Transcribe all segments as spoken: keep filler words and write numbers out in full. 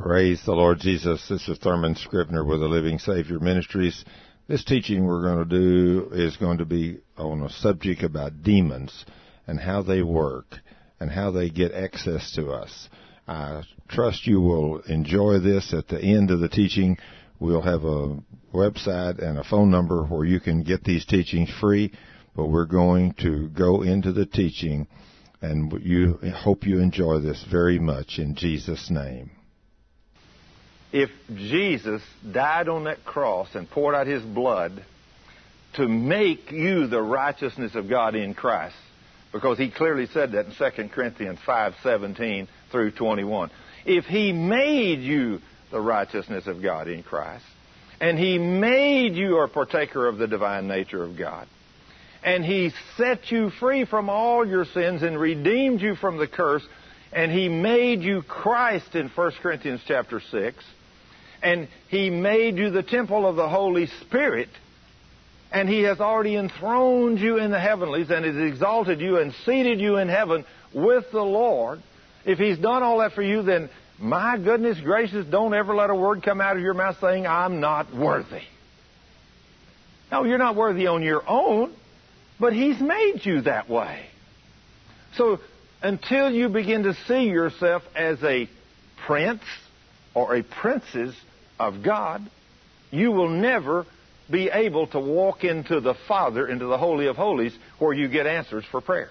Praise the Lord Jesus. This is Thurman Scribner with the Living Savior Ministries. This teaching we're going to do is going to be on a subject about demons and how they work and how they get access to us. I trust you will enjoy this. At the end of the teaching, we'll have a website and a phone number where you can get these teachings free, but we're going to go into the teaching, and you hope you enjoy this very much in Jesus' name. If Jesus died on that cross and poured out His blood to make you the righteousness of God in Christ, because He clearly said that in Second Corinthians five seventeen through twenty-one. If He made you the righteousness of God in Christ, and He made you a partaker of the divine nature of God, and He set you free from all your sins and redeemed you from the curse, and He made you Christ in First Corinthians chapter six, and He made you the temple of the Holy Spirit, and He has already enthroned you in the heavenlies and has exalted you and seated you in heaven with the Lord. If He's done all that for you, then my goodness gracious, don't ever let a word come out of your mouth saying, I'm not worthy. No, you're not worthy on your own, but He's made you that way. So until you begin to see yourself as a prince or a princess of God, you will never be able to walk into the Father, into the Holy of Holies, where you get answers for prayer.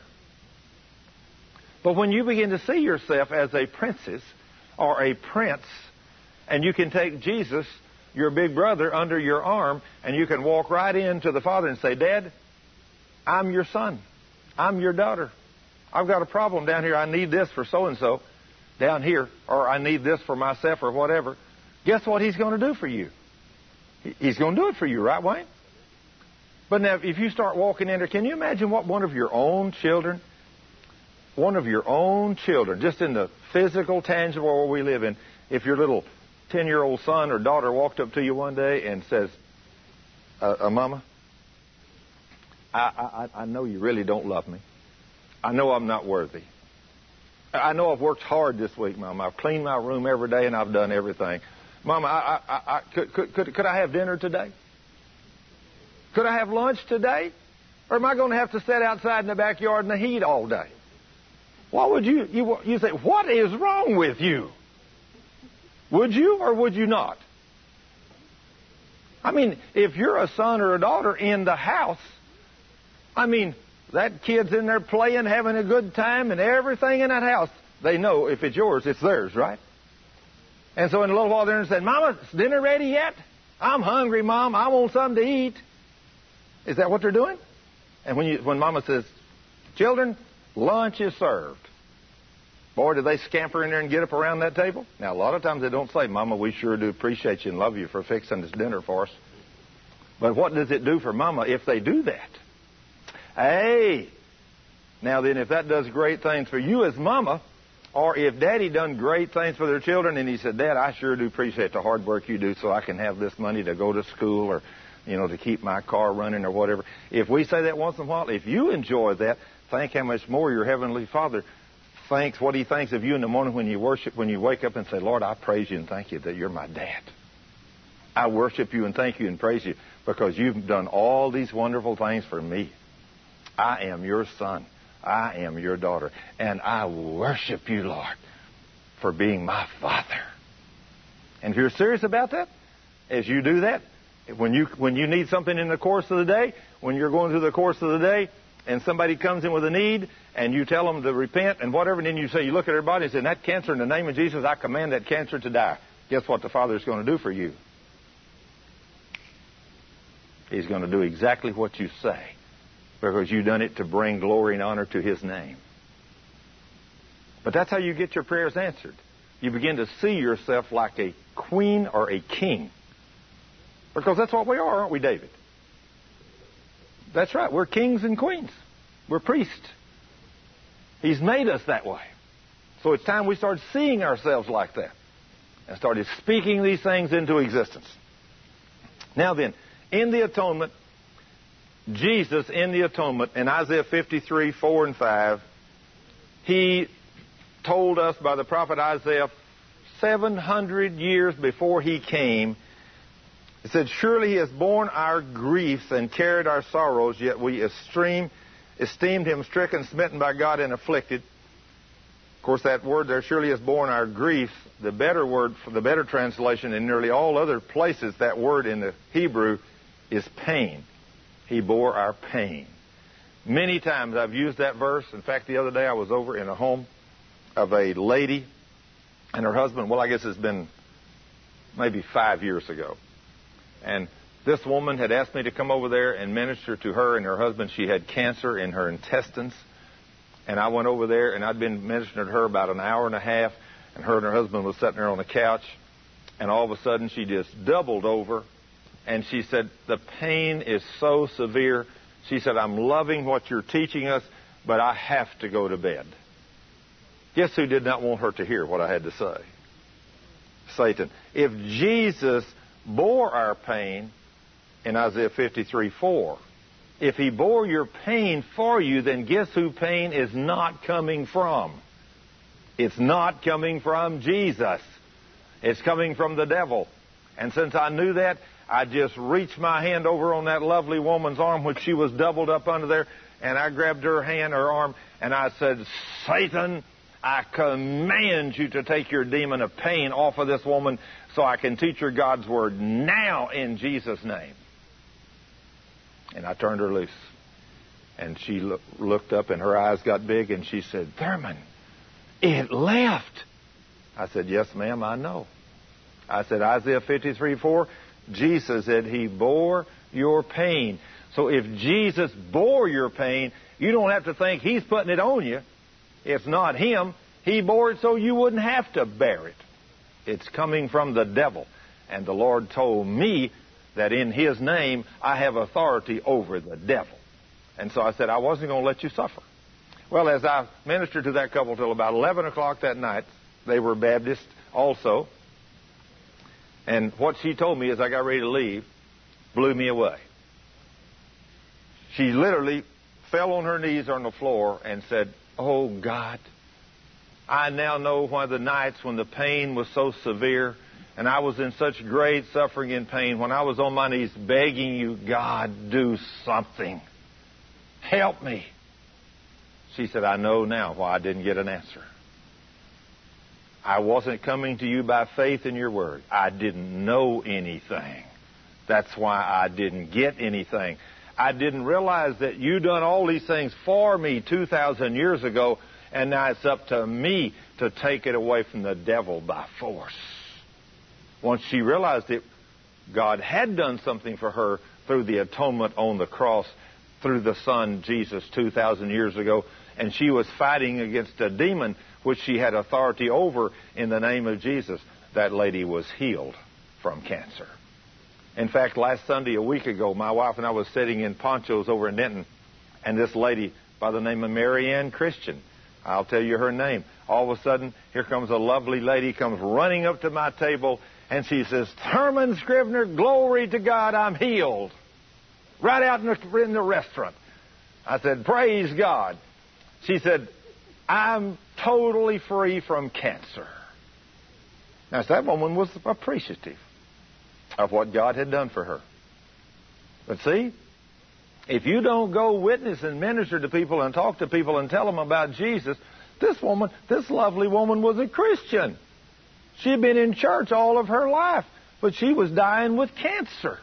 But when you begin to see yourself as a princess or a prince, and you can take Jesus, your big brother, under your arm, and you can walk right into the Father and say, Dad, I'm your son. I'm your daughter. I've got a problem down here. I need this for so-and-so down here, or I need this for myself or whatever. Guess what He's going to do for you? He's going to do it for you, right, Wayne? But now, if you start walking in there, can you imagine what one of your own children, one of your own children, just in the physical, tangible world we live in, if your little ten-year-old son or daughter walked up to you one day and says, uh, uh, Mama, I, I, I know you really don't love me. I know I'm not worthy. I know I've worked hard this week, Mama. I've cleaned my room every day and I've done everything. Mama, I, I, I, could, could, could, could I have dinner today? Could I have lunch today? Or am I going to have to sit outside in the backyard in the heat all day? What would you, you, you say, what is wrong with you? Would you or would you not? I mean, if you're a son or a daughter in the house, I mean, that kid's in there playing, having a good time, and everything in that house, they know if it's yours, it's theirs, right? And so in a little while they're going to say, Mama, is dinner ready yet? I'm hungry, Mom. I want something to eat. Is that what they're doing? And when you, when Mama says, children, lunch is served. Boy, do they scamper in there and get up around that table? Now, a lot of times they don't say, Mama, we sure do appreciate you and love you for fixing this dinner for us. But what does it do for Mama if they do that? Hey, now then, if that does great things for you as Mama, or if Daddy done great things for their children and he said, Dad, I sure do appreciate the hard work you do so I can have this money to go to school or, you know, to keep my car running or whatever. If we say that once in a while, if you enjoy that, think how much more your Heavenly Father thinks, what He thinks of you in the morning when you worship, when you wake up and say, Lord, I praise you and thank you that you're my dad. I worship you and thank you and praise you because you've done all these wonderful things for me. I am your son. I am your daughter. And I worship you, Lord, for being my Father. And if you're serious about that, as you do that, when you when you need something in the course of the day, when you're going through the course of the day, and somebody comes in with a need, and you tell them to repent and whatever, and then you say, you look at everybody and say, that cancer, in the name of Jesus, I command that cancer to die. Guess what the Father's going to do for you? He's going to do exactly what you say, because you've done it to bring glory and honor to His name. But that's how you get your prayers answered. You begin to see yourself like a queen or a king. Because that's what we are, aren't we, David? That's right. We're kings and queens. We're priests. He's made us that way. So it's time we start seeing ourselves like that and started speaking these things into existence. Now then, in the atonement, Jesus in the atonement, in Isaiah fifty-three, four and five, He told us by the prophet Isaiah seven hundred years before he came. It said, surely he has borne our griefs and carried our sorrows, yet we esteem, esteemed him stricken, smitten by God, and afflicted. Of course, that word there, surely has borne our griefs, the better word, for the better translation in nearly all other places, that word in the Hebrew is pain. He bore our pain. Many times I've used that verse. In fact, the other day I was over in a home of a lady and her husband. Well, I guess it's been maybe five years ago. And this woman had asked me to come over there and minister to her and her husband. She had cancer in her intestines. And I went over there, and I'd been ministering to her about an hour and a half, and her and her husband was sitting there on the couch. And all of a sudden, she just doubled over, and she said, the pain is so severe. She said, I'm loving what you're teaching us, but I have to go to bed. Guess who did not want her to hear what I had to say? Satan. If Jesus bore our pain in Isaiah fifty-three four, if he bore your pain for you, then guess who pain is not coming from? It's not coming from Jesus. It's coming from the devil. And since I knew that, I just reached my hand over on that lovely woman's arm, which she was doubled up under there, and I grabbed her hand, her arm, and I said, Satan, I command you to take your demon of pain off of this woman so I can teach her God's word now in Jesus' name. And I turned her loose. And she lo- looked up and her eyes got big and she said, Thurman, it left. I said, yes, ma'am, I know. I said, Isaiah fifty-three four, Jesus said he bore your pain. So if Jesus bore your pain, you don't have to think he's putting it on you. It's not him. He bore it so you wouldn't have to bear it. It's coming from the devil. And the Lord told me that in his name I have authority over the devil. And so I said I wasn't going to let you suffer. Well, as I ministered to that couple till about eleven o'clock that night, they were Baptist also. And what she told me as I got ready to leave blew me away. She literally fell on her knees on the floor and said, oh, God, I now know why the nights when the pain was so severe and I was in such great suffering and pain, when I was on my knees begging you, God, do something. Help me. She said, I know now why I didn't get an answer. I wasn't coming to you by faith in your word. I didn't know anything. That's why I didn't get anything. I didn't realize that you done all these things for me two thousand years ago, and now it's up to me to take it away from the devil by force. Once she realized it, God had done something for her through the atonement on the cross, through the Son, Jesus, two thousand years ago, and she was fighting against a demon which she had authority over in the name of Jesus. That lady was healed from cancer. In fact, last Sunday, a week ago, my wife and I was sitting in Ponchos over in Denton, and this lady by the name of Mary Ann Christian, I'll tell you her name, all of a sudden, here comes a lovely lady, comes running up to my table, and she says, Thurman Scrivener, glory to God, I'm healed. Right out in the, in the restaurant. I said, praise God. She said, I'm totally free from cancer. Now, that woman was appreciative of what God had done for her. But see, if you don't go witness and minister to people and talk to people and tell them about Jesus, this woman, this lovely woman was a Christian. She had been in church all of her life, but she was dying with cancer.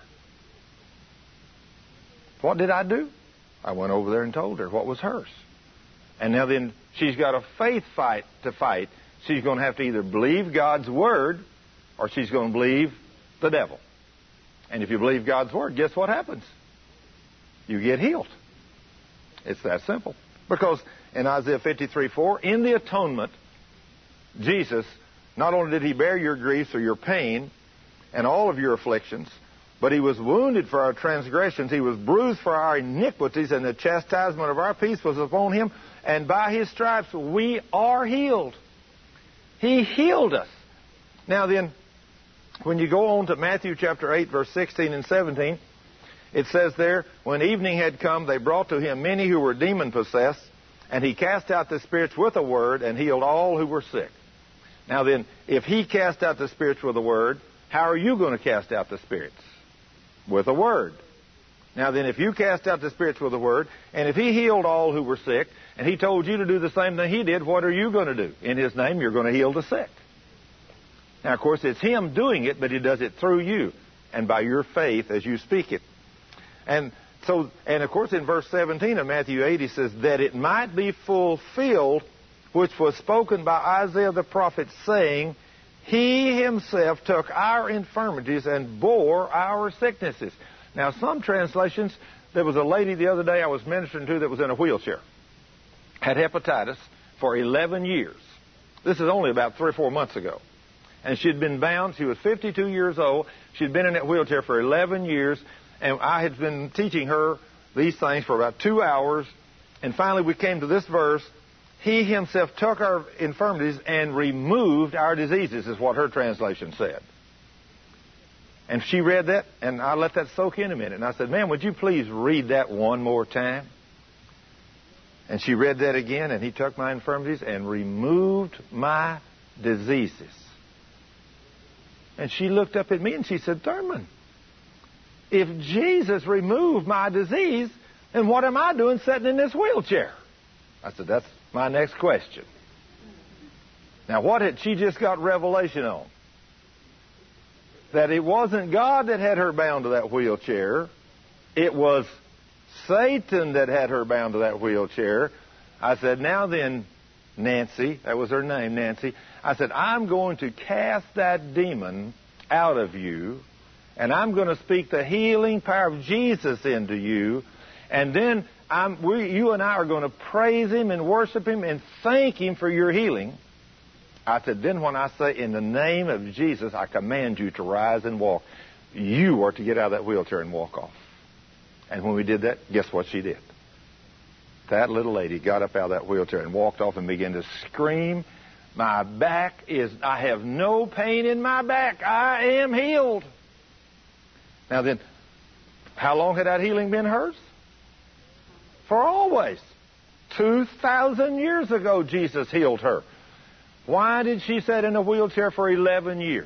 What did I do? I went over there and told her what was hers. And now then, she's got a faith fight to fight. She's going to have to either believe God's word or she's going to believe the devil. And if you believe God's word, guess what happens? You get healed. It's that simple. Because in Isaiah fifty-three four, in the atonement, Jesus, not only did he bear your griefs or your pain and all of your afflictions, but he was wounded for our transgressions. He was bruised for our iniquities, and the chastisement of our peace was upon him. And by his stripes we are healed. He healed us. Now then, when you go on to Matthew chapter eight, verse sixteen and seventeen, it says there, when evening had come, they brought to him many who were demon-possessed, and he cast out the spirits with a word and healed all who were sick. Now then, if he cast out the spirits with a word, how are you going to cast out the spirits? With a word. Now then, if you cast out the spirits with a word, and if he healed all who were sick, and he told you to do the same thing he did, what are you going to do? In his name, you're going to heal the sick. Now, of course, it's him doing it, but he does it through you and by your faith as you speak it. And so, and of course, in verse seventeen of Matthew eight, he says, that it might be fulfilled, which was spoken by Isaiah the prophet, saying, he himself took our infirmities and bore our sicknesses. Now, some translations, there was a lady the other day I was ministering to that was in a wheelchair, had hepatitis for eleven years. This is only about three or four months ago. And she'd been bound. She was fifty-two years old. She'd been in that wheelchair for eleven years. And I had been teaching her these things for about two hours. And finally we came to this verse. He himself took our infirmities and removed our diseases, is what her translation said. And she read that, and I let that soak in a minute. And I said, ma'am, would you please read that one more time? And she read that again, and he took my infirmities and removed my diseases. And she looked up at me and she said, Thurman, if Jesus removed my disease, then what am I doing sitting in this wheelchair? I said, that's my next question. Now, what had she just got revelation on? That it wasn't God that had her bound to that wheelchair. It was Satan that had her bound to that wheelchair. I said, now then, Nancy, that was her name, Nancy. I said, I'm going to cast that demon out of you, and I'm going to speak the healing power of Jesus into you, and then I'm, we, you and I are going to praise him and worship him and thank him for your healing. I said, then when I say, in the name of Jesus, I command you to rise and walk, you are to get out of that wheelchair and walk off. And when we did that, guess what she did? That little lady got up out of that wheelchair and walked off and began to scream, my back is, I have no pain in my back. I am healed. Now then, how long had that healing been hers? For always. Two thousand years ago, Jesus healed her. Why did she sit in a wheelchair for eleven years?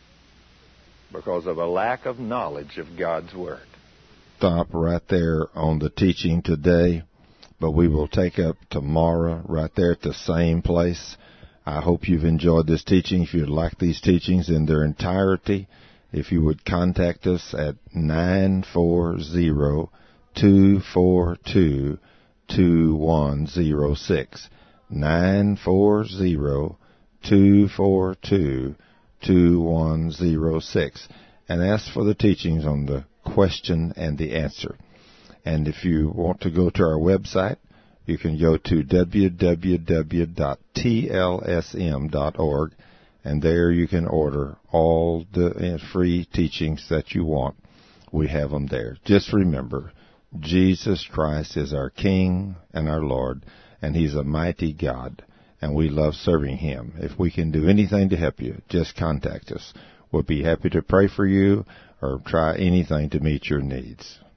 Because of a lack of knowledge of God's Word. Stop right there on the teaching today, but we will take up tomorrow right there at the same place. I hope you've enjoyed this teaching. If you'd like these teachings in their entirety, if you would contact us at nine four zero, two four two, two one zero six. nine four zero, two four two, two one zero six. And ask for the teachings on the question and the answer. And if you want to go to our website, you can go to w w w dot t l s m dot org, and there you can order all the free teachings that you want. We have them there. Just remember, Jesus Christ is our King and our Lord, and He's a mighty God, and we love serving Him. If we can do anything to help you, just contact us. We'll be happy to pray for you or try anything to meet your needs.